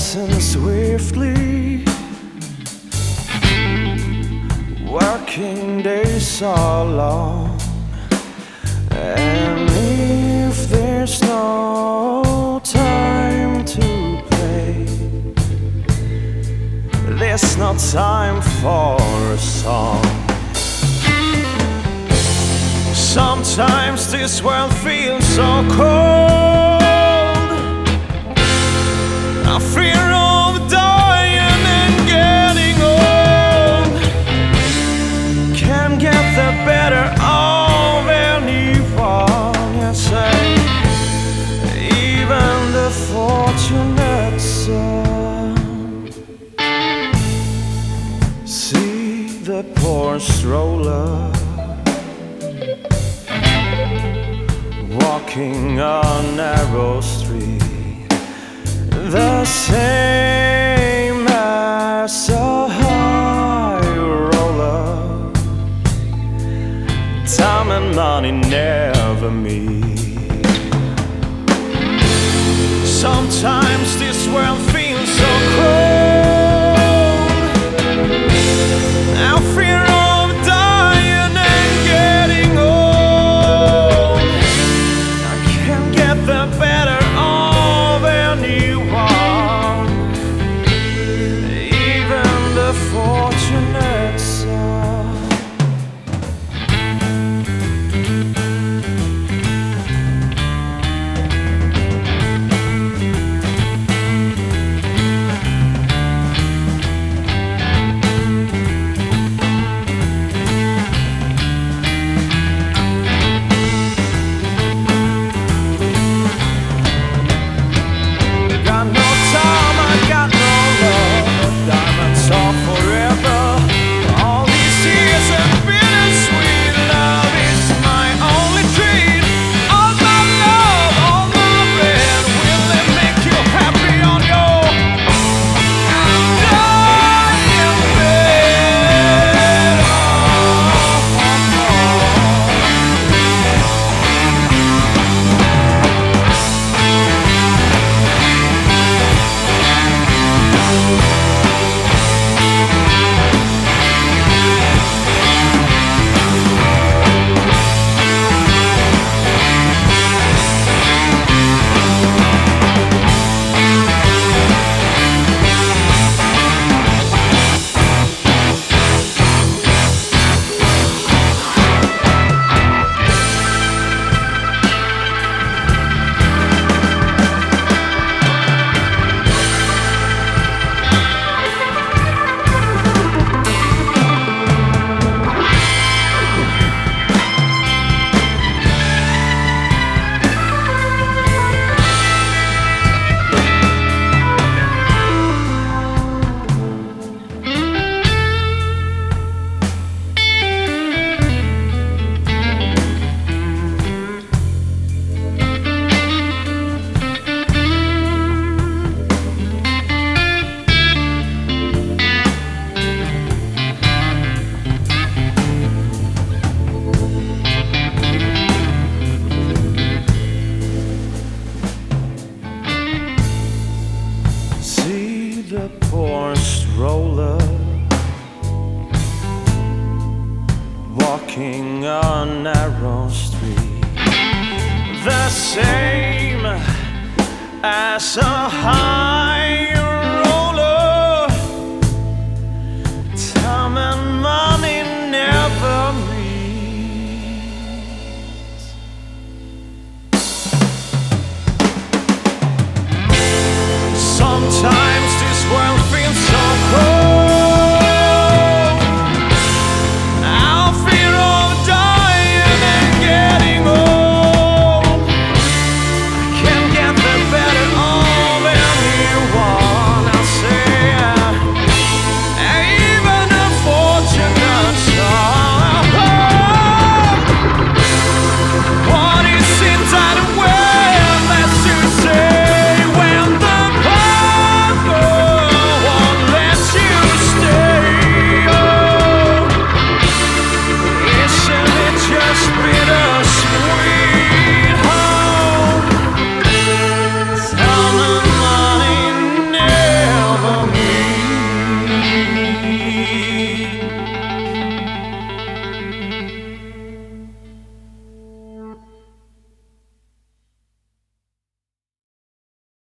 passing swiftly. Working days are long, and if there's no time to play, there's no time for a song. Sometimes this world feels so cold. I fear of dying and getting old. Can't get the better of anyone, yes, even the fortunate son. See the poor stroller walking on narrow street, the same as a high roller. Time and money never meet. Sometimes this world feels so cold. I fear of dying and getting old. I can't get the better of anyone, even the fortunate son. The poor stroller walking on narrow street, the same as a high